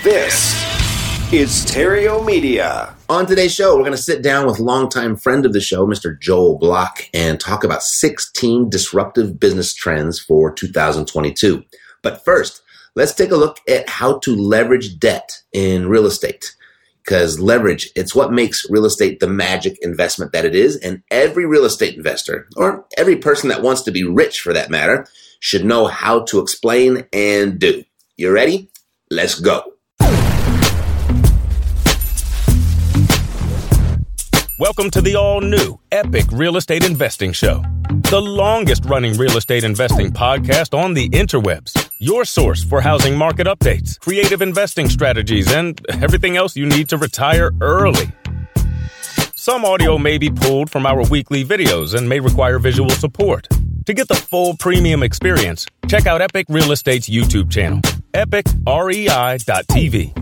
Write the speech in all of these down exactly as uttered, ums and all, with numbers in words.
This is Stereo Media. On today's show, we're going to sit down with longtime friend of the show, Mister Joel Block, and talk about sixteen disruptive business trends for two thousand twenty-two. But first, let's take a look at how to leverage debt in real estate. Because leverage, it's what makes real estate the magic investment that it is. And every real estate investor, or every person that wants to be rich for that matter, should know how to explain and do. You ready? Let's go. Welcome to the all-new Epic Real Estate Investing Show, the longest-running real estate investing podcast on the interwebs. Your source for housing market updates, creative investing strategies, and everything else you need to retire early. Some audio may be pulled from our weekly videos and may require visual support. To get the full premium experience, check out Epic Real Estate's YouTube channel, epic rei dot t v.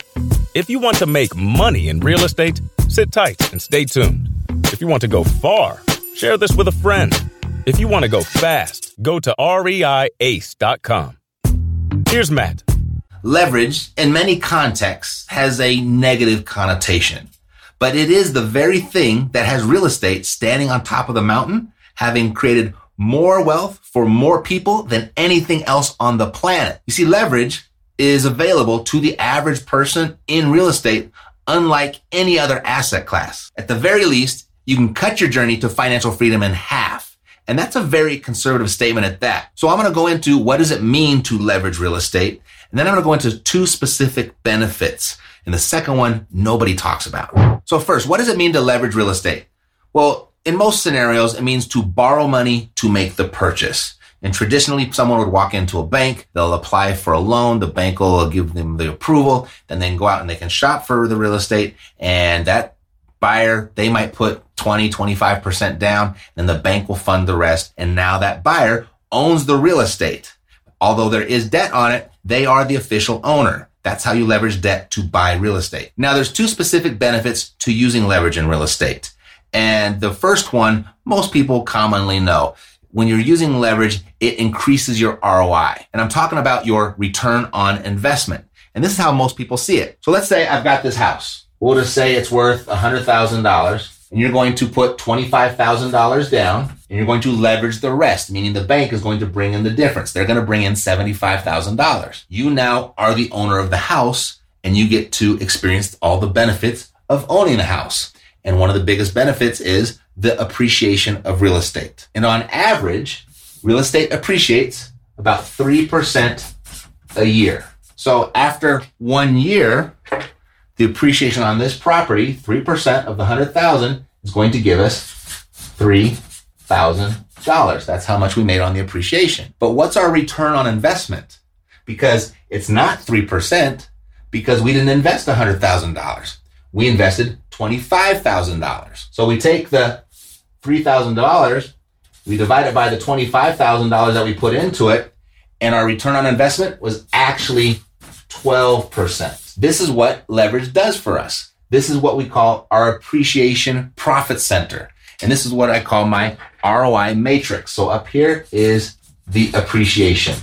If you want to make money in real estate, sit tight and stay tuned. If you want to go far, share this with a friend. If you want to go fast, go to rei ace dot com. Here's Matt. Leverage, in many contexts, has a negative connotation, but it is the very thing that has real estate standing on top of the mountain, having created more wealth for more people than anything else on the planet. You see, leverage is available to the average person in real estate, unlike any other asset class. At the very least, you can cut your journey to financial freedom in half. And that's a very conservative statement at that. So I'm going to go into what does it mean to leverage real estate. And then I'm going to go into two specific benefits. And the second one, nobody talks about. So first, what does it mean to leverage real estate? Well, in most scenarios, it means to borrow money to make the purchase. And traditionally, someone would walk into a bank, they'll apply for a loan, the bank will give them the approval, then they can go out and they can shop for the real estate, and that buyer, they might put twenty, twenty-five percent down, and the bank will fund the rest, and now that buyer owns the real estate. Although there is debt on it, they are the official owner. That's how you leverage debt to buy real estate. Now, there's two specific benefits to using leverage in real estate. And the first one, most people commonly know. When you're using leverage, it increases your R O I. And I'm talking about your return on investment. And this is how most people see it. So let's say I've got this house. We'll just say it's worth one hundred thousand dollars. And you're going to put twenty-five thousand dollars down. And you're going to leverage the rest, meaning the bank is going to bring in the difference. They're going to bring in seventy-five thousand dollars. You now are the owner of the house, and you get to experience all the benefits of owning a house. And one of the biggest benefits is the appreciation of real estate. And on average, real estate appreciates about three percent a year. So after one year, the appreciation on this property, three percent of the one hundred thousand dollars is going to give us three thousand dollars. That's how much we made on the appreciation. But what's our return on investment? Because it's not three percent because we didn't invest one hundred thousand dollars. We invested twenty-five thousand dollars. So we take the three thousand dollars, we divide it by the twenty-five thousand dollars that we put into it, and our return on investment was actually twelve percent. This is what leverage does for us. This is what we call our appreciation profit center. And this is what I call my R O I matrix. So up here is the appreciation.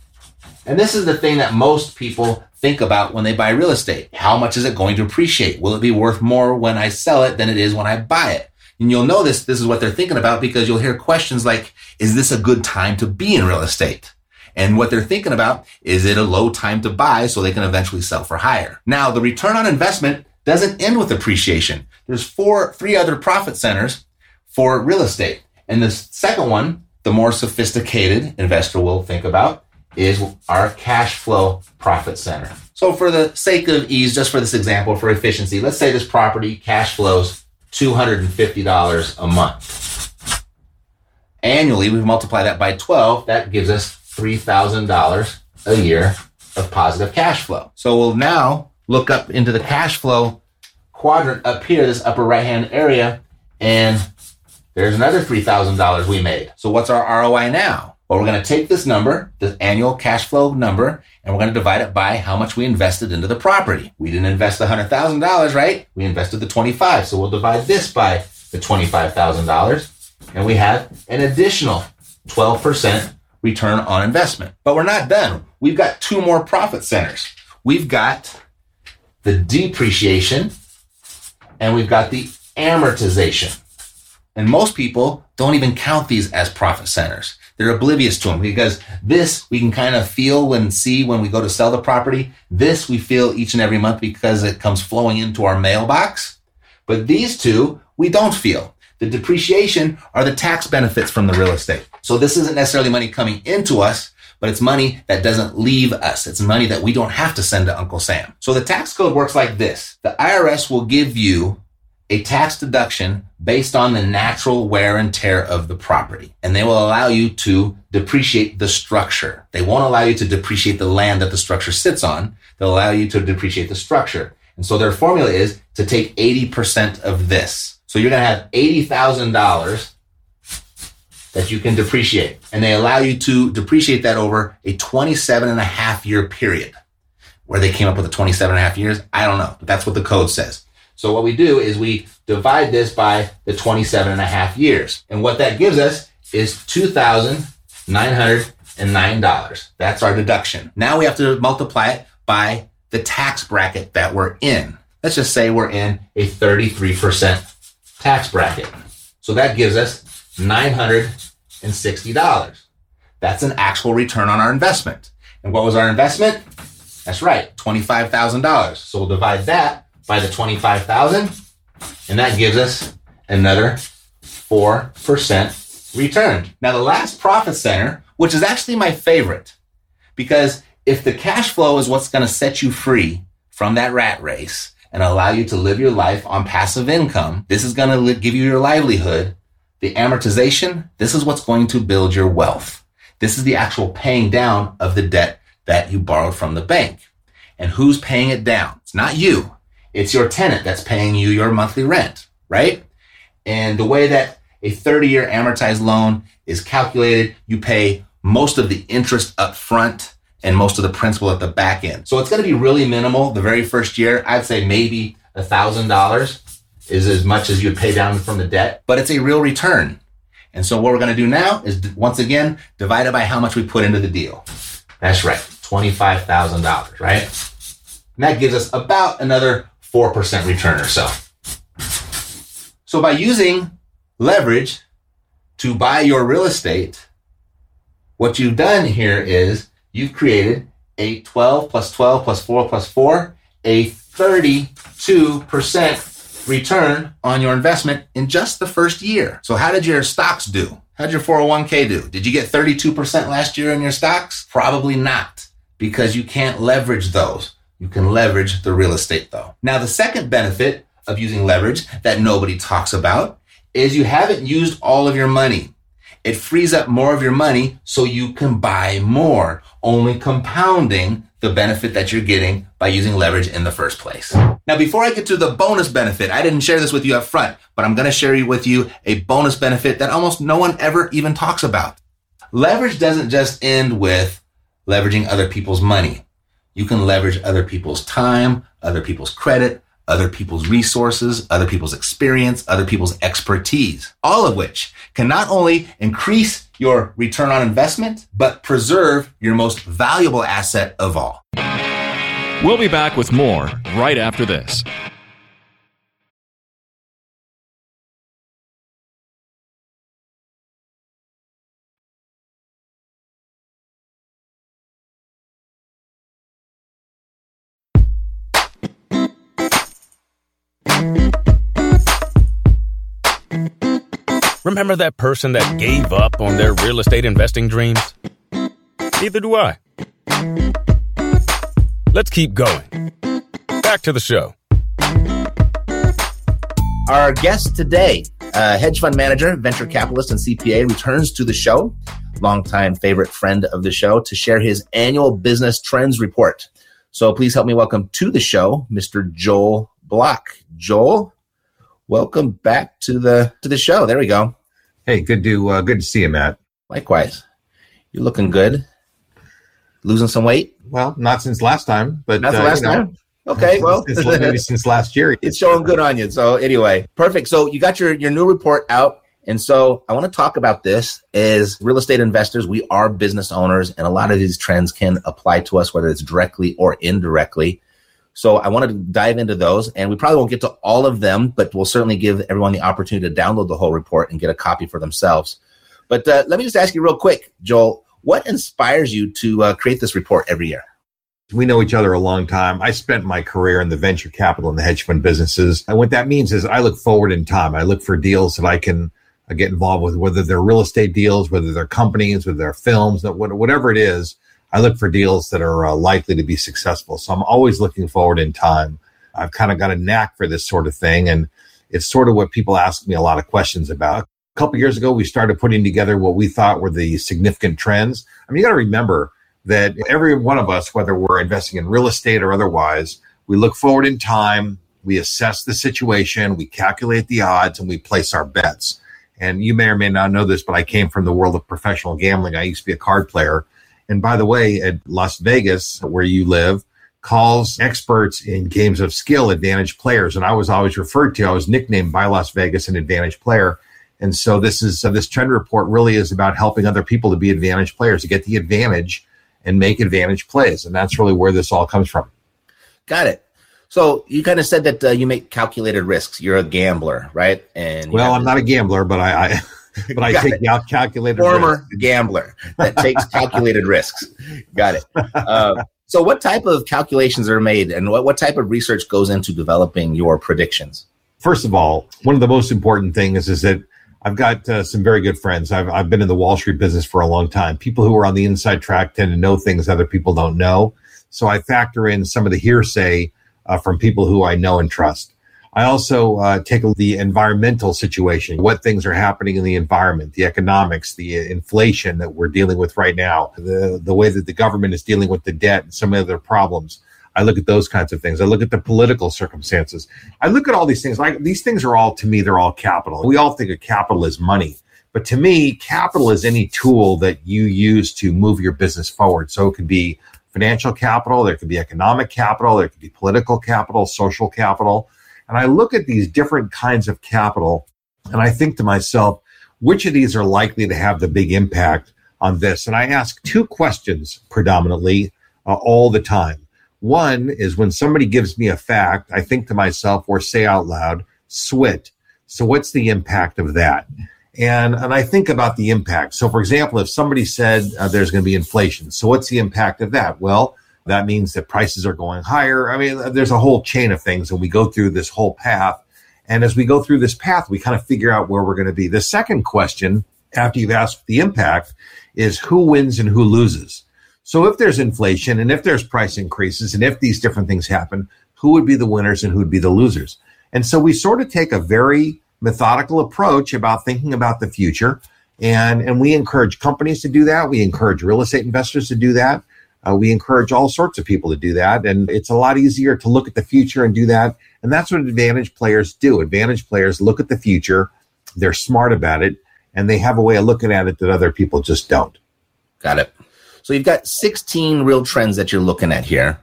And this is the thing that most people think about when they buy real estate. How much is it going to appreciate? Will it be worth more when I sell it than it is when I buy it? And you'll notice this is what they're thinking about because you'll hear questions like, is this a good time to be in real estate? And what they're thinking about, is it a low time to buy so they can eventually sell for higher? Now, the return on investment doesn't end with appreciation. There's four, three other profit centers for real estate. And the second one, the more sophisticated investor will think about, is our cash flow profit center. So for the sake of ease, just for this example, for efficiency, let's say this property cash flows two hundred fifty dollars a month. Annually, we multiply that by twelve, that gives us three thousand dollars a year of positive cash flow. So we'll now look up into the cash flow quadrant up here, this upper right-hand area, and there's another three thousand dollars we made. So what's our R O I now? Well, we're going to take this number, the annual cash flow number, and we're going to divide it by how much we invested into the property. We didn't invest one hundred thousand dollars, right? We invested the twenty-five. So we'll divide this by the twenty-five thousand dollars, and we have an additional twelve percent return on investment. But we're not done. We've got two more profit centers. We've got the depreciation, and we've got the amortization. And most people don't even count these as profit centers. They're oblivious to them because this we can kind of feel and see when we go to sell the property. This we feel each and every month because it comes flowing into our mailbox. But these two, we don't feel. The depreciation are the tax benefits from the real estate. So this isn't necessarily money coming into us, but it's money that doesn't leave us. It's money that we don't have to send to Uncle Sam. So the tax code works like this. The I R S will give you a tax deduction based on the natural wear and tear of the property. And they will allow you to depreciate the structure. They won't allow you to depreciate the land that the structure sits on. They'll allow you to depreciate the structure. And so their formula is to take eighty percent of this. So you're going to have eighty thousand dollars that you can depreciate. And they allow you to depreciate that over a twenty-seven and a half year period. Where they came up with the twenty-seven and a half years, I don't know, but that's what the code says. So what we do is we divide this by the twenty-seven and a half years. And what that gives us is two thousand nine hundred nine dollars. That's our deduction. Now we have to multiply it by the tax bracket that we're in. Let's just say we're in a thirty-three percent tax bracket. So that gives us nine hundred sixty dollars. That's an actual return on our investment. And what was our investment? That's right, twenty-five thousand dollars. So we'll divide that by the twenty-five thousand, and that gives us another four percent return. Now the last profit center, which is actually my favorite, because if the cash flow is what's going to set you free from that rat race and allow you to live your life on passive income, this is going to li- give you your livelihood. The amortization, this is what's going to build your wealth. This is the actual paying down of the debt that you borrowed from the bank. And who's paying it down? It's not you. It's your tenant that's paying you your monthly rent, right? And the way that a thirty-year amortized loan is calculated, you pay most of the interest up front and most of the principal at the back end. So it's going to be really minimal the very first year. I'd say maybe one thousand dollars is as much as you'd pay down from the debt, but it's a real return. And so what we're going to do now is, once again, divide it by how much we put into the deal. That's right, twenty-five thousand dollars, right? And that gives us about another four percent return or so. So by using leverage to buy your real estate, what you've done here is you've created a twelve plus twelve plus four plus four, a thirty-two percent return on your investment in just the first year. So how did your stocks do? How did your four oh one k do? Did you get thirty-two percent last year in your stocks? Probably not, because you can't leverage those. You can leverage the real estate though. Now, the second benefit of using leverage that nobody talks about is you haven't used all of your money. It frees up more of your money so you can buy more, only compounding the benefit that you're getting by using leverage in the first place. Now, before I get to the bonus benefit, I didn't share this with you up front, but I'm going to share with you a bonus benefit that almost no one ever even talks about. Leverage doesn't just end with leveraging other people's money. You can leverage other people's time, other people's credit, other people's resources, other people's experience, other people's expertise, all of which can not only increase your return on investment, but preserve your most valuable asset of all. We'll be back with more right after this. Remember that person that gave up on their real estate investing dreams? Neither do I. Let's keep going. Back to the show. Our guest today, uh, hedge fund manager, venture capitalist, and C P A, returns to the show, longtime favorite friend of the show, to share his annual business trends report. So please help me welcome to the show, Mister Joel Block. Joel, welcome back to the to the show. There we go. Hey, good to uh, good to see you, Matt. Likewise. You're looking good. Losing some weight? Well, not since last time, but not the uh, last you know, time. Okay, well, since, maybe since last year. It's showing good on you. So anyway, perfect. So you got your your new report out, and so I want to talk about this. As real estate investors, we are business owners, and a lot of these trends can apply to us, whether it's directly or indirectly. So I wanted to dive into those, and we probably won't get to all of them, but we'll certainly give everyone the opportunity to download the whole report and get a copy for themselves. But uh, let me just ask you real quick, Joel, what inspires you to uh, create this report every year? We know each other a long time. I spent my career in the venture capital and the hedge fund businesses. And what that means is I look forward in time. I look for deals that I can uh, get involved with, whether they're real estate deals, whether they're companies, whether they're films, whatever it is. I look for deals that are uh, likely to be successful. So I'm always looking forward in time. I've kind of got a knack for this sort of thing. And it's sort of what people ask me a lot of questions about. A couple of years ago, we started putting together what we thought were the significant trends. I mean, you got to remember that every one of us, whether we're investing in real estate or otherwise, we look forward in time, we assess the situation, we calculate the odds, and we place our bets. And you may or may not know this, but I came from the world of professional gambling. I used to be a card player. And by the way, at Las Vegas, where you live, calls experts in games of skill advantage players. And I was always referred to, I was nicknamed by Las Vegas an advantage player. And so this is so this trend report really is about helping other people to be advantage players, to get the advantage and make advantage plays. And that's really where this all comes from. Got it. So you kind of said that uh, you make calculated risks. You're a gambler, right? And well, I'm not a gambler, but I, I but I take it. out calculated Former risks. gambler that takes calculated risks. Got it. Uh, so what type of calculations are made, and what, what type of research goes into developing your predictions? First of all, one of the most important things is that I've got uh, some very good friends. I've I've been in the Wall Street business for a long time. People who are on the inside track tend to know things other people don't know. So I factor in some of the hearsay uh, from people who I know and trust. I also uh, take the environmental situation, what things are happening in the environment, the economics, the inflation that we're dealing with right now, the, the way that the government is dealing with the debt and some of their problems. I look at those kinds of things. I look at the political circumstances. I look at all these things. Like these things are all, to me, they're all capital. We all think of capital as money. But to me, capital is any tool that you use to move your business forward. So it could be financial capital, there could be economic capital, there could be political capital, social capital. And I look at these different kinds of capital, and I think to myself, which of these are likely to have the big impact on this? And I ask two questions predominantly uh, all the time. One is when somebody gives me a fact, I think to myself or say out loud, S W I T. So what's the impact of that? And and I think about the impact. So for example, if somebody said uh, there's going to be inflation, so what's the impact of that? Well, that means that prices are going higher. I mean, there's a whole chain of things, and we go through this whole path. And as we go through this path, we kind of figure out where we're going to be. The second question, after you've asked the impact, is who wins and who loses. So if there's inflation and if there's price increases and if these different things happen, who would be the winners and who would be the losers? And so we sort of take a very methodical approach about thinking about the future. And, and we encourage companies to do that. We encourage real estate investors to do that. Uh, we encourage all sorts of people to do that. And it's a lot easier to look at the future and do that. And that's what advantage players do. Advantage players look at the future. They're smart about it. And they have a way of looking at it that other people just don't. Got it. So you've got sixteen real trends that you're looking at here.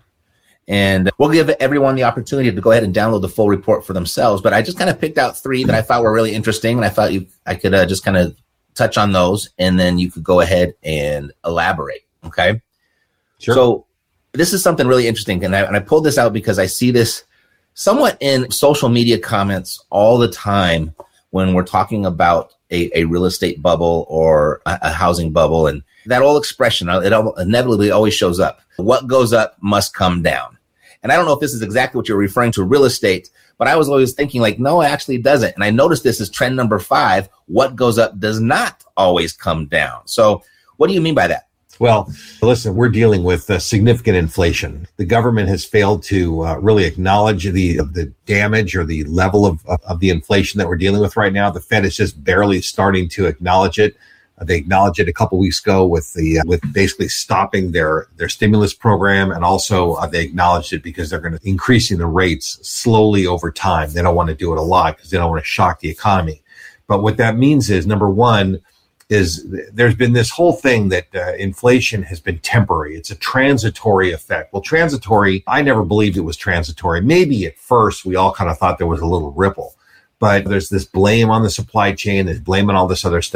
And we'll give everyone the opportunity to go ahead and download the full report for themselves. But I just kind of picked out three that I thought were really interesting. And I thought you, I could uh, just kind of touch on those. And then you could go ahead and elaborate. Okay. Sure. So this is something really interesting. And I, and I pulled this out because I see this somewhat in social media comments all the time when we're talking about a, a real estate bubble or a, a housing bubble. And that old expression, it inevitably always shows up. What goes up must come down. And I don't know if this is exactly what you're referring to real estate, but I was always thinking like, no, it actually doesn't. And I noticed this is trend number five. What goes up does not always come down. So what do you mean by that? Well, listen, we're dealing with uh, significant inflation. The government has failed to uh, really acknowledge the the damage or the level of, of, of the inflation that we're dealing with right now. The Fed is just barely starting to acknowledge it. Uh, they acknowledged it a couple weeks ago with the uh, with basically stopping their their stimulus program, and also uh, they acknowledged it because they're going to increasing the rates slowly over time. They don't want to do it a lot because they don't want to shock the economy. But what that means is, number one, is there's been this whole thing that uh, inflation has been temporary. It's a transitory effect. Well, transitory, I never believed it was transitory. Maybe at first we all kind of thought there was a little ripple, but there's this blame on the supply chain, there's blame on all this other stuff.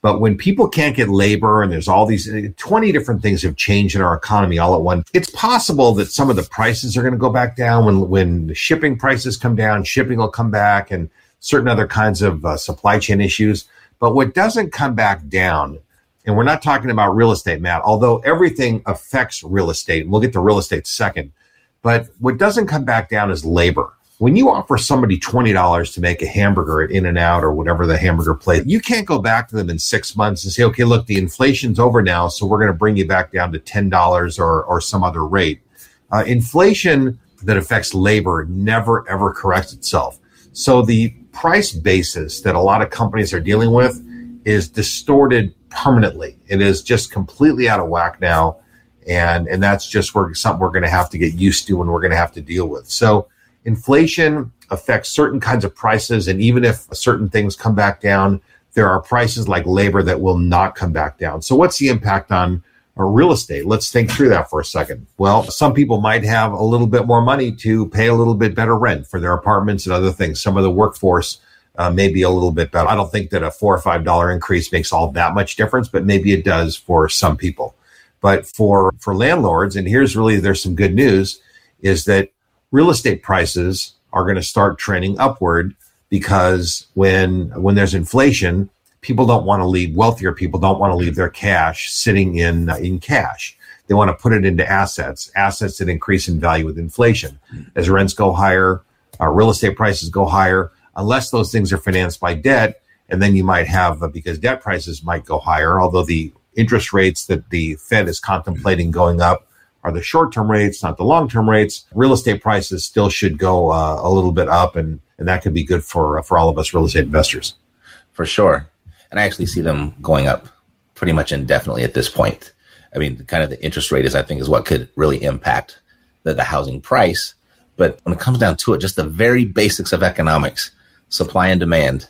But when people can't get labor and there's all these twenty different things have changed in our economy all at once, it's possible that some of the prices are going to go back down when, when the shipping prices come down, shipping will come back and certain other kinds of uh, supply chain issues. But what doesn't come back down, and we're not talking about real estate, Matt, although everything affects real estate. We'll get to real estate second. But what doesn't come back down is labor. When you offer somebody twenty dollars to make a hamburger at In-N-Out or whatever the hamburger place, you can't go back to them in six months and say, okay, look, the inflation's over now, so we're going to bring you back down to ten dollars or, or some other rate. Uh, inflation that affects labor never, ever corrects itself. So the price basis that a lot of companies are dealing with is distorted permanently. It is just completely out of whack now. And, and that's just where, something we're going to have to get used to and we're going to have to deal with. So inflation affects certain kinds of prices, and even if certain things come back down, there are prices like labor that will not come back down. So what's the impact on uh, real estate? Let's think through that for a second. Well, some people might have a little bit more money to pay a little bit better rent for their apartments and other things. Some of the workforce uh, may be a little bit better. I don't think that a four or five dollar increase makes all that much difference, but maybe it does for some people. But for, for landlords, and here's really, there's some good news, is that real estate prices are going to start trending upward because when when there's inflation, people don't want to leave, wealthier people don't want to leave their cash sitting in uh, in cash. They want to put it into assets, assets that increase in value with inflation. As rents go higher, uh, real estate prices go higher, unless those things are financed by debt. And then you might have, uh, because debt prices might go higher, although the interest rates that the Fed is contemplating going up are the short-term rates, not the long-term rates. Real estate prices still should go uh, a little bit up, and, and that could be good for uh, for all of us real estate investors. For sure. And I actually see them going up pretty much indefinitely at this point. I mean, kind of the interest rate is, I think, is what could really impact the, the housing price. But when it comes down to it, just the very basics of economics, supply and demand,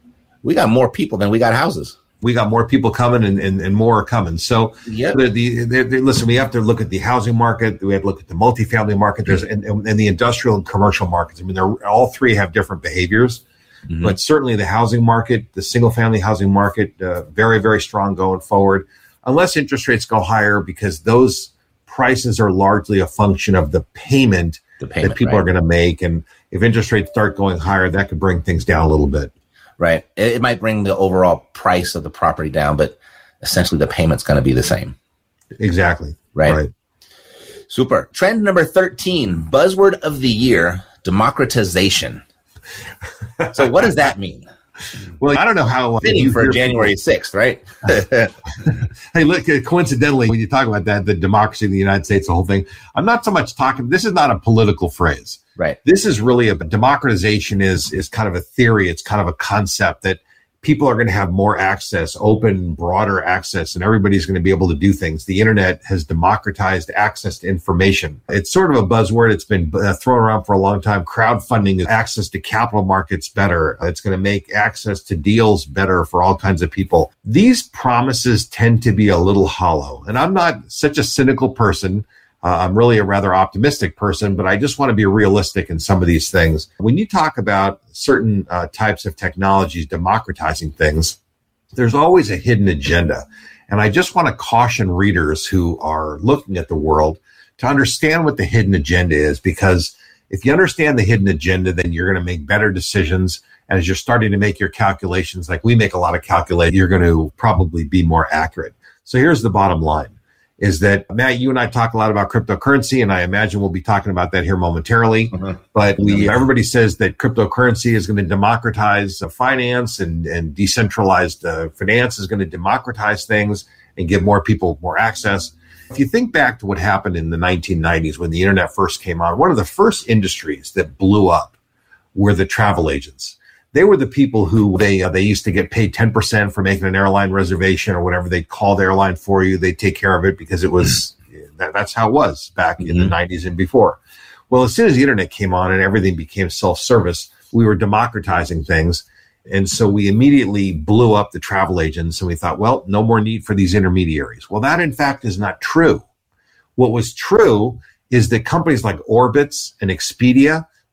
we got more people than we got houses. We got more people coming and, and, and more are coming. So yep. the, the, the, the, listen, we have to look at the housing market. We have to look at the multifamily market. There's and, and the industrial and commercial markets. I mean, they're all three have different behaviors, mm-hmm. but certainly the housing market, the single family housing market, uh, very, very strong going forward, unless interest rates go higher, because those prices are largely a function of the payment, the payment that people right. are going to make. And if interest rates start going higher, that could bring things down a little bit. Right. It, it might bring the overall price of the property down, but essentially the payment's going to be the same. Exactly. Right. right. Super. Trend number thirteen, buzzword of the year, democratization. So what does that mean? Well, I don't know how. Fitting you, for January sixth, right? Hey, look, coincidentally, when you talk about that, the democracy of the United States, the whole thing, I'm not so much talking, this is not a political phrase. Right. This is really a democratization is, is kind of a theory. It's kind of a concept that people are going to have more access, open, broader access, and everybody's going to be able to do things. The internet has democratized access to information. It's sort of a buzzword. It's been uh, thrown around for a long time. Crowdfunding is access to capital markets better. It's going to make access to deals better for all kinds of people. These promises tend to be a little hollow. And I'm not such a cynical person. Uh, I'm really a rather optimistic person, but I just want to be realistic in some of these things. When you talk about certain uh, types of technologies democratizing things, there's always a hidden agenda. And I just want to caution readers who are looking at the world to understand what the hidden agenda is, because if you understand the hidden agenda, then you're going to make better decisions. And as you're starting to make your calculations, like we make a lot of calculations, you're going to probably be more accurate. So here's the bottom line. Is that, Matt, you and I talk a lot about cryptocurrency, and I imagine we'll be talking about that here momentarily. Uh-huh. But we, everybody says that cryptocurrency is going to democratize uh, finance, and, and decentralized uh, finance is going to democratize things and give more people more access. If you think back to what happened in the nineteen nineties when the internet first came on, one of the first industries that blew up were the travel agents. They were the people who they uh, they used to get paid ten percent for making an airline reservation or whatever. They'd call the airline for you. They'd take care of it because it was that, that's how it was back mm-hmm. in the nineties and before. Well, as soon as the internet came on and everything became self-service, we were democratizing things. And so we immediately blew up the travel agents, and we thought, well, no more need for these intermediaries. Well, that in fact is not true. What was true is that companies like Orbitz and Expedia,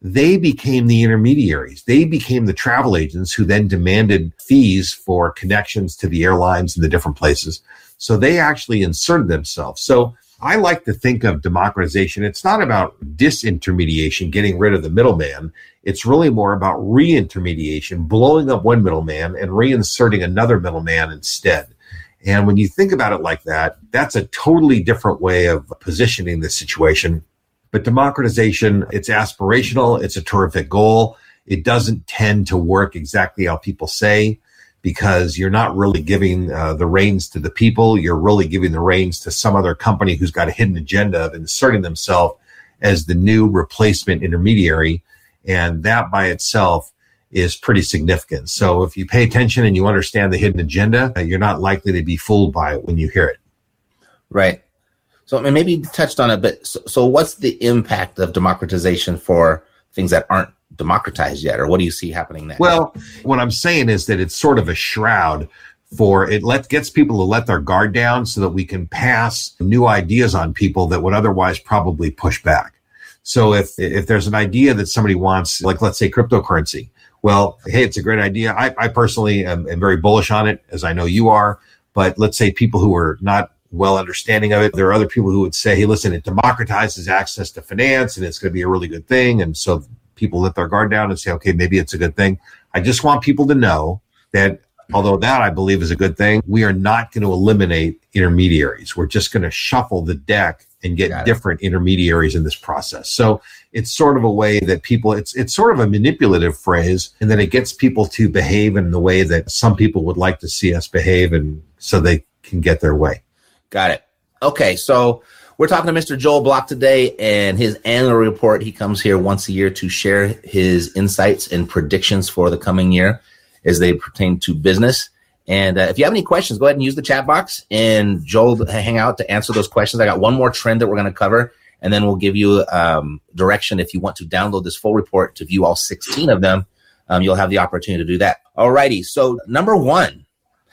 they became the intermediaries. They became the travel agents who then demanded fees for connections to the airlines in the different places. So they actually inserted themselves. So I like to think of democratization. It's not about disintermediation, getting rid of the middleman. It's really more about reintermediation, blowing up one middleman and reinserting another middleman instead. And when you think about it like that, that's a totally different way of positioning the situation. But democratization, it's aspirational. It's a terrific goal. It doesn't tend to work exactly how people say, because you're not really giving uh, the reins to the people. You're really giving the reins to some other company who's got a hidden agenda of inserting themselves as the new replacement intermediary. And that by itself is pretty significant. So if you pay attention and you understand the hidden agenda, you're not likely to be fooled by it when you hear it. Right. So I mean, maybe you touched on it, but so, so what's the impact of democratization for things that aren't democratized yet, or what do you see happening next? Well, what I'm saying is that it's sort of a shroud for it let gets people to let their guard down so that we can pass new ideas on people that would otherwise probably push back. So if if there's an idea that somebody wants, like let's say cryptocurrency, well, hey, it's a great idea. I, I personally am, am very bullish on it, as I know you are. But let's say people who are not well understanding of it, there are other people who would say, hey, listen, it democratizes access to finance and it's going to be a really good thing. And so people let their guard down and say, okay, maybe it's a good thing. I just want people to know that although that I believe is a good thing, we are not going to eliminate intermediaries. We're just going to shuffle the deck and get different intermediaries in this process. So it's sort of a way that people, it's it's sort of a manipulative phrase, and then it gets people to behave in the way that some people would like to see us behave, and so they can get their way. Got it. Okay, so we're talking to Mister Joel Block today, and his annual report. He comes here once a year to share his insights and predictions for the coming year as they pertain to business. And uh, if you have any questions, go ahead and use the chat box, and Joel will hang out to answer those questions. I got one more trend that we're going to cover, and then we'll give you um, direction if you want to download this full report to view all sixteen of them. Um, you'll have the opportunity to do that. All righty. So number one,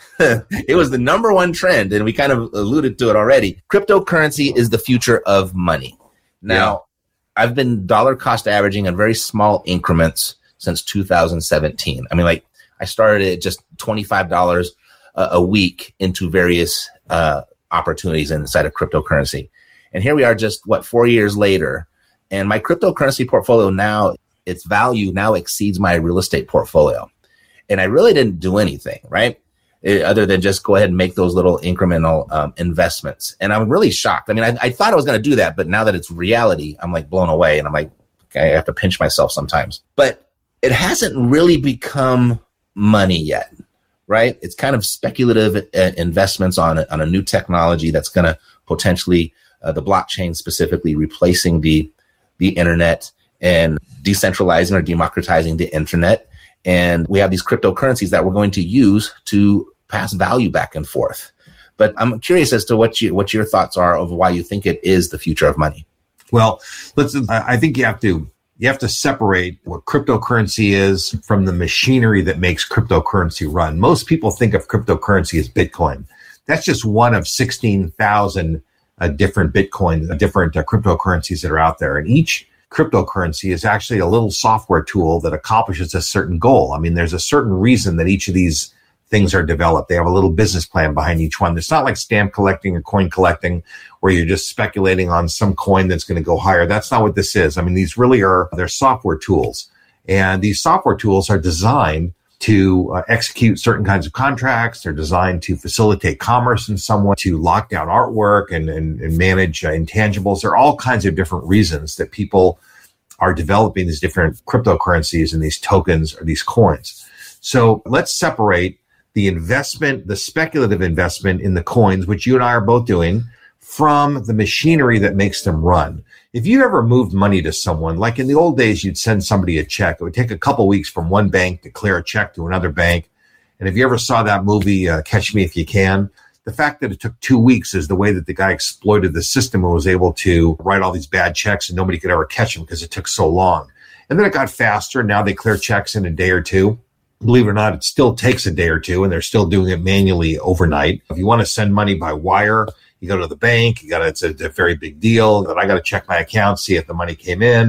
it was the number one trend, and we kind of alluded to it already. Cryptocurrency is the future of money. Now, yeah. I've been dollar cost averaging in very small increments since two thousand seventeen. I mean, like, I started at just twenty-five dollars a, a week into various uh, opportunities inside of cryptocurrency. And here we are just, what, four years later. And my cryptocurrency portfolio now, its value now exceeds my real estate portfolio. And I really didn't do anything, right? It, other than just go ahead and make those little incremental um, investments. And I'm really shocked. I mean, I, I thought I was going to do that, but now that it's reality, I'm like blown away. And I'm like, okay, I have to pinch myself sometimes. But it hasn't really become money yet, right? It's kind of speculative uh, investments on a, on a new technology that's going to potentially, uh, the blockchain specifically, replacing the the internet and decentralizing or democratizing the internet. And we have these cryptocurrencies that we're going to use to pass value back and forth. But I'm curious as to what you what your thoughts are of why you think it is the future of money. Well, let's. I think you have to. You have to separate what cryptocurrency is from the machinery that makes cryptocurrency run. Most people think of cryptocurrency as Bitcoin. That's just one of sixteen thousand uh, different Bitcoin, uh, different uh, cryptocurrencies that are out there. And each cryptocurrency is actually a little software tool that accomplishes a certain goal. I mean, there's a certain reason that each of these things are developed. They have a little business plan behind each one. It's not like stamp collecting or coin collecting where you're just speculating on some coin that's going to go higher. That's not what this is. I mean, these really are, they're software tools. And these software tools are designed to uh, execute certain kinds of contracts. They're designed to facilitate commerce in some way, to lock down artwork and, and, and manage uh, intangibles. There are all kinds of different reasons that people are developing these different cryptocurrencies and these tokens or these coins. So let's separate the investment, the speculative investment in the coins, which you and I are both doing, from the machinery that makes them run. If you ever moved money to someone, like in the old days, you'd send somebody a check. It would take a couple weeks from one bank to clear a check to another bank. And if you ever saw that movie, uh, Catch Me If You Can, the fact that it took two weeks is the way that the guy exploited the system and was able to write all these bad checks and nobody could ever catch him because it took so long. And then it got faster. Now they clear checks in a day or two. Believe it or not, it still takes a day or two, and they're still doing it manually overnight. If you want to send money by wire, you go to the bank. You got to, it's a, a very big deal. That I got to check my account, see if the money came in.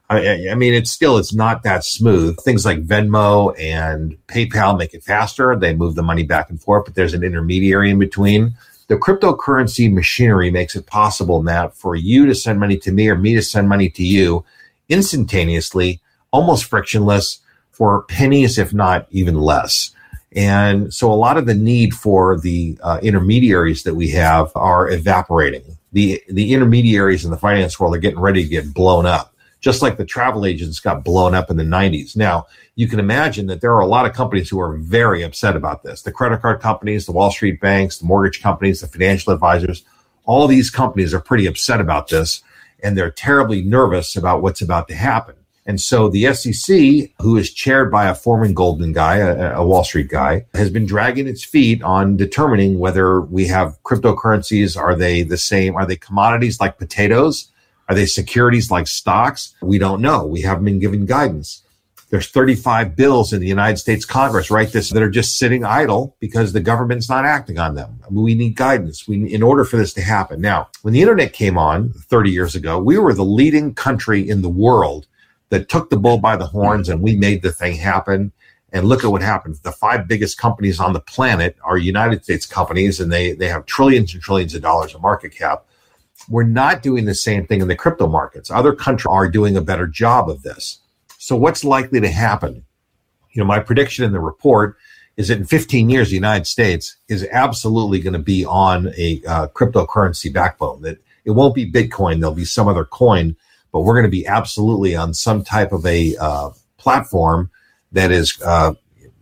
I, I mean, it's still, it's not that smooth. Things like Venmo and PayPal make it faster. They move the money back and forth, but there's an intermediary in between. The cryptocurrency machinery makes it possible, Matt, for you to send money to me or me to send money to you instantaneously, almost frictionless, for pennies, if not even less. And so a lot of the need for the uh, intermediaries that we have are evaporating. The, the intermediaries in the finance world are getting ready to get blown up, just like the travel agents got blown up in the nineties. Now, you can imagine that there are a lot of companies who are very upset about this. The credit card companies, the Wall Street banks, the mortgage companies, the financial advisors, all of these companies are pretty upset about this, and they're terribly nervous about what's about to happen. And so the S E C, who is chaired by a former Goldman guy, a, a Wall Street guy, has been dragging its feet on determining whether we have cryptocurrencies. Are they the same? Are they commodities like potatoes? Are they securities like stocks? We don't know. We haven't been given guidance. There's thirty-five bills in the United States Congress, right, this that are just sitting idle because the government's not acting on them. I mean, we need guidance we, in order for this to happen. Now, when the internet came on thirty years ago, we were the leading country in the world that took the bull by the horns, and we made the thing happen. And look at what happens. The five biggest companies on the planet are United States companies, and they, they have trillions and trillions of dollars of market cap. We're not doing the same thing in the crypto markets. Other countries are doing a better job of this. So what's likely to happen? You know, my prediction in the report is that in fifteen years, the United States is absolutely going to be on a uh, cryptocurrency backbone. That it won't be Bitcoin. There'll be some other coin, but we're going to be absolutely on some type of a uh, platform that is uh,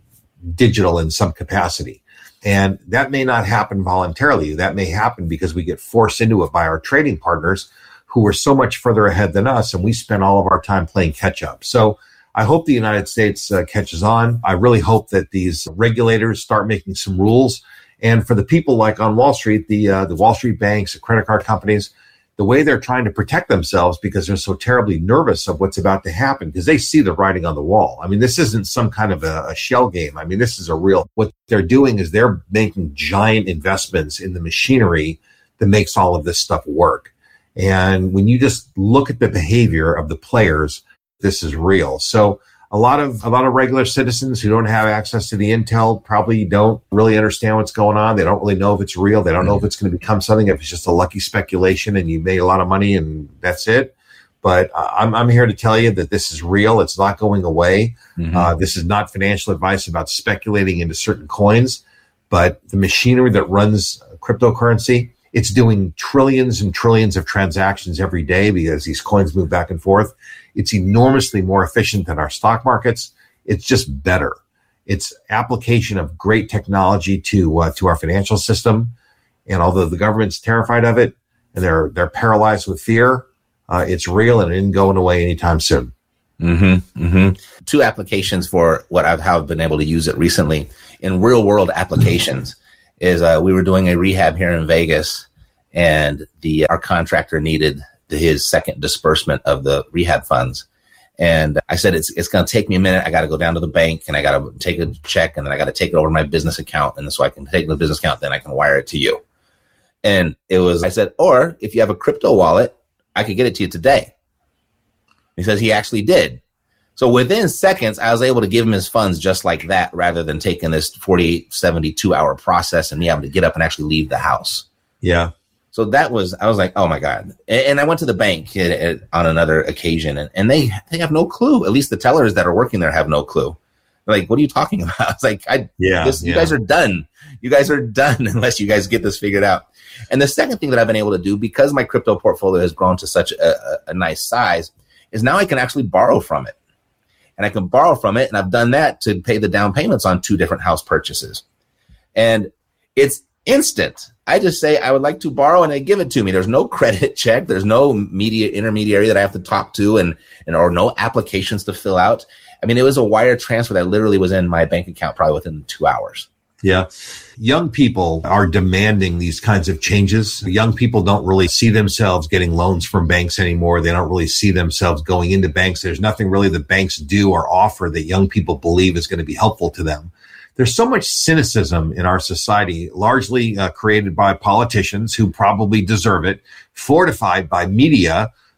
digital in some capacity. And that may not happen voluntarily. That may happen because we get forced into it by our trading partners who are so much further ahead than us, and we spend all of our time playing catch up. So I hope the United States uh, catches on. I really hope that these regulators start making some rules. And for the people like on Wall Street, the uh, the Wall Street banks, the credit card companies, the way they're trying to protect themselves because they're so terribly nervous of what's about to happen because they see the writing on the wall. I mean, this isn't some kind of a, a shell game. I mean, this is a real, what they're doing is they're making giant investments in the machinery that makes all of this stuff work. And when you just look at the behavior of the players, this is real. So a lot of a lot of regular citizens who don't have access to the intel probably don't really understand what's going on. They don't really know if it's real. They don't know if it's going to become something, if it's just a lucky speculation and you made a lot of money and that's it. But uh, I'm I'm here to tell you that this is real. It's not going away. Mm-hmm. Uh, this is not financial advice about speculating into certain coins, but the machinery that runs cryptocurrency, it's doing trillions and trillions of transactions every day because these coins move back and forth. It's enormously more efficient than our stock markets. It's just better. It's application of great technology to uh, to our financial system. And although the government's terrified of it and they're they're paralyzed with fear, uh, it's real and it isn't going away anytime soon. Mm-hmm, mm-hmm. Two applications for what I've how I've been able to use it recently in real world applications. Is uh, we were doing a rehab here in Vegas, and the our contractor needed his second disbursement of the rehab funds. And I said, it's it's going to take me a minute. I got to go down to the bank and I got to take a check and then I got to take it over to my business account. And so I can take the business account, then I can wire it to you. And it was, I said, or if you have a crypto wallet, I could get it to you today. He says he actually did. So within seconds, I was able to give him his funds just like that, rather than taking this forty-eight, seventy-two hour process and me having to get up and actually leave the house. Yeah. So that was, I was like, oh my God. And, and I went to the bank at, at, on another occasion and, and they, they have no clue. At least the tellers that are working there have no clue. They're like, what are you talking about? I was like, I, yeah, this, yeah. you guys are done. You guys are done unless you guys get this figured out. And the second thing that I've been able to do, because my crypto portfolio has grown to such a, a, a nice size, is now I can actually borrow from it. And I can borrow from it. And I've done that to pay the down payments on two different house purchases. And it's instant. I just say, I would like to borrow, and they give it to me. There's no credit check. There's no media intermediary that I have to talk to, and, and or no applications to fill out. I mean, it was a wire transfer that literally was in my bank account probably within two hours. Yeah. Young people are demanding these kinds of changes. Young people don't really see themselves getting loans from banks anymore. They don't really see themselves going into banks. There's nothing really that banks do or offer that young people believe is going to be helpful to them. There's so much cynicism in our society, largely uh, created by politicians who probably deserve it, fortified by media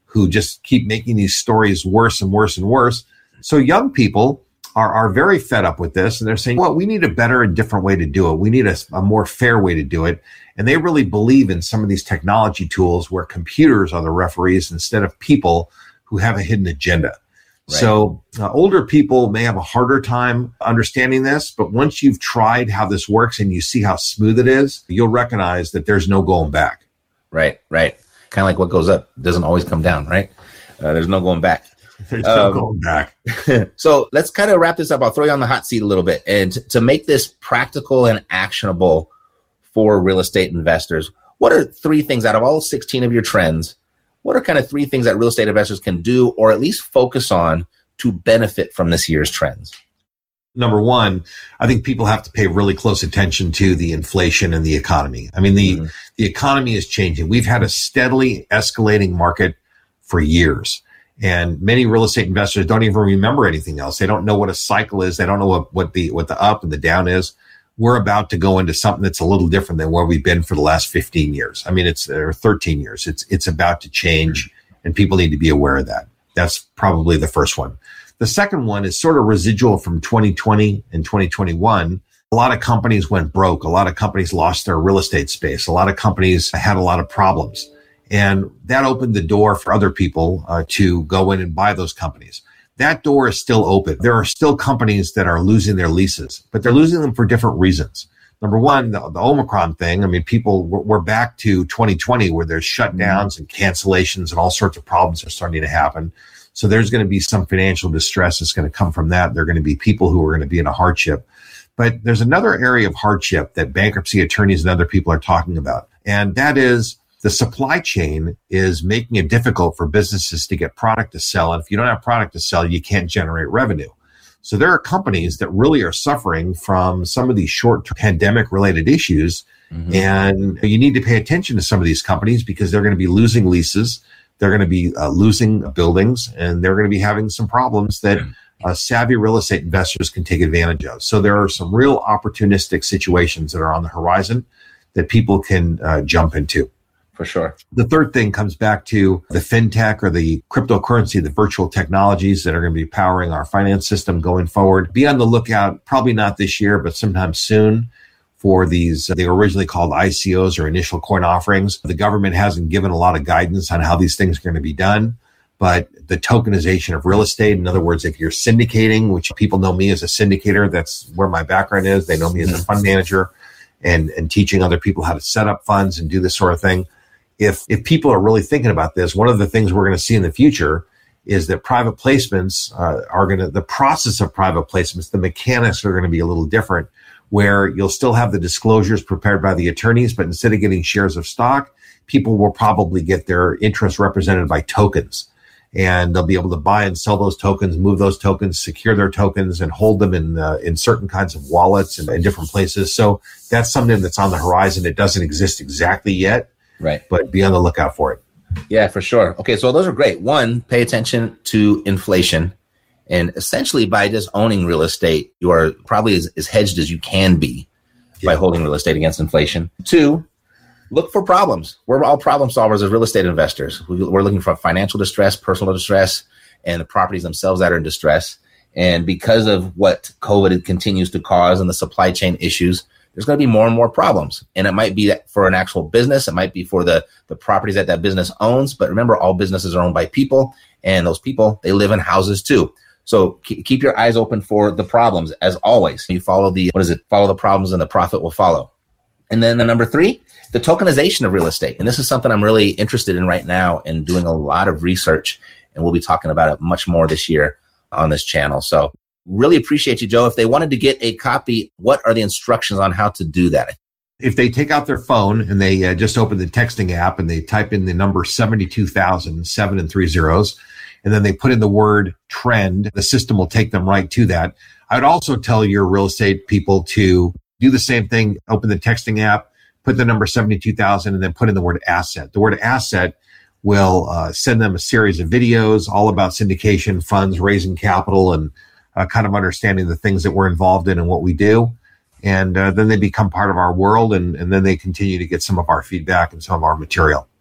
who just keep making these stories worse and worse and worse. So young people are, are very fed up with this. And they're saying, well, we need a better and different way to do it. We need a, a more fair way to do it. And they really believe in some of these technology tools where computers are the referees instead of people who have a hidden agenda. Right. So uh, older people may have a harder time understanding this, but once you've tried how this works and you see how smooth it is, you'll recognize that there's no going back. Right, right. Kind of like what goes up doesn't always come down, right? Uh, there's no going back. There's no um, going back. So let's kind of wrap this up. I'll throw you on the hot seat a little bit. And t- to make this practical and actionable for real estate investors, what are three things out of all sixteen of your trends? What are kind of three things that real estate investors can do or at least focus on to benefit from this year's trends? Number one, I think people have to pay really close attention to the inflation and the economy. I mean, the, mm-hmm. the economy is changing. We've had a steadily escalating market for years. And many real estate investors don't even remember anything else. They don't know what a cycle is. They don't know what, what the what the up and the down is. We're about to go into something that's a little different than where we've been for the last fifteen years. I mean, it's or thirteen years. It's it's about to change, and people need to be aware of that. That's probably the first one. The second one is sort of residual from twenty twenty and twenty twenty-one. A lot of companies went broke. A lot of companies lost their real estate space. A lot of companies had a lot of problems. And that opened the door for other people uh, to go in and buy those companies. That door is still open. There are still companies that are losing their leases, but they're losing them for different reasons. Number one, the, the Omicron thing. I mean, people, we're back to twenty twenty where there's shutdowns and cancellations and all sorts of problems are starting to happen. So there's going to be some financial distress that's going to come from that. There are going to be people who are going to be in a hardship. But there's another area of hardship that bankruptcy attorneys and other people are talking about. And that is the supply chain is making it difficult for businesses to get product to sell. And if you don't have product to sell, you can't generate revenue. So there are companies that really are suffering from some of these short pandemic related issues. Mm-hmm. And you need to pay attention to some of these companies because they're going to be losing leases. They're going to be uh, losing buildings, and they're going to be having some problems that uh, savvy real estate investors can take advantage of. So there are some real opportunistic situations that are on the horizon that people can uh, jump into. For sure. The third thing comes back to the fintech or the cryptocurrency, the virtual technologies that are going to be powering our finance system going forward. Be on the lookout, probably not this year, but sometime soon for these. They were originally called I C Os or initial coin offerings. The government hasn't given a lot of guidance on how these things are going to be done. But the tokenization of real estate, in other words, if you're syndicating, which people know me as a syndicator, that's where my background is. They know me as a fund manager and, and teaching other people how to set up funds and do this sort of thing. If if people are really thinking about this, one of the things we're going to see in the future is that private placements uh, are going to, the process of private placements, the mechanics are going to be a little different, where you'll still have the disclosures prepared by the attorneys, but instead of getting shares of stock, people will probably get their interests represented by tokens. And they'll be able to buy and sell those tokens, move those tokens, secure their tokens, and hold them in uh, in certain kinds of wallets and in different places. So that's something that's on the horizon. It doesn't exist exactly yet. Right. But be on the lookout for it. Yeah, for sure. Okay, so those are great. One, pay attention to inflation. And essentially by just owning real estate, you are probably as, as hedged as you can be yeah. by holding real estate against inflation. Two, look for problems. We're all problem solvers as real estate investors. We're looking for financial distress, personal distress, and the properties themselves that are in distress. And because of what COVID continues to cause and the supply chain issues, there's going to be more and more problems. And it might be for an actual business. It might be for the, the properties that that business owns. But remember, all businesses are owned by people. And those people, they live in houses too. So keep your eyes open for the problems. As always, you follow the, what is it? Follow the problems and the profit will follow. And then the number three, the tokenization of real estate. And this is something I'm really interested in right now and doing a lot of research. And we'll be talking about it much more this year on this channel. So really appreciate you, Joe. If they wanted to get a copy, what are the instructions on how to do that? If they take out their phone and they uh, just open the texting app and they type in the number seventy-two thousand, seven and three zeros, and then they put in the word trend, the system will take them right to that. I would also tell your real estate people to do the same thing, open the texting app, put the number seventy-two thousand, and then put in the word asset. The word asset will uh, send them a series of videos all about syndication, funds, raising capital, and uh, kind of understanding the things that we're involved in and what we do. And uh, then they become part of our world, and, and then they continue to get some of our feedback and some of our material.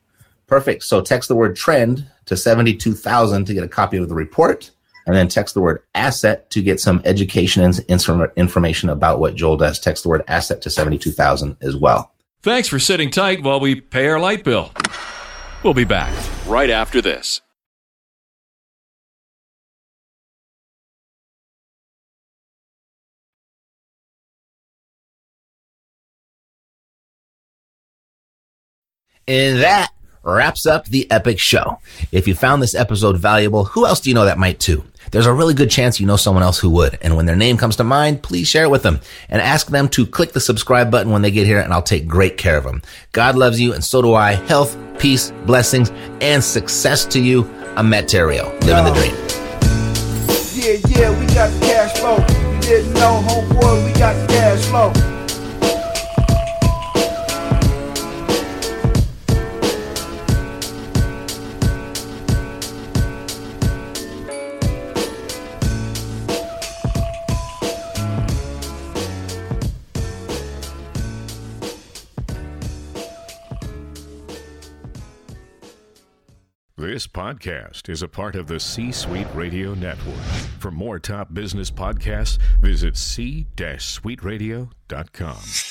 Perfect. So text the word trend to seventy-two thousand to get a copy of the report, and then text the word asset to get some education and information about what Joel does. Text the word asset to seventy-two thousand as well. Thanks for sitting tight while we pay our light bill. We'll be back right after this. And that wraps up the Epic Show. If you found this episode valuable, who else do you know that might too? There's a really good chance you know someone else who would. And when their name comes to mind, please share it with them and ask them to click the subscribe button when they get here, and I'll take great care of them. God loves you, and so do I. Health, peace, blessings, and success to you. I'm Matt Theriault, living the dream. Yeah, yeah, we got the cash flow. You didn't know, homeboy, we got the cash flow. This podcast is a part of the C-Suite Radio Network. For more top business podcasts, visit c suite radio dot com.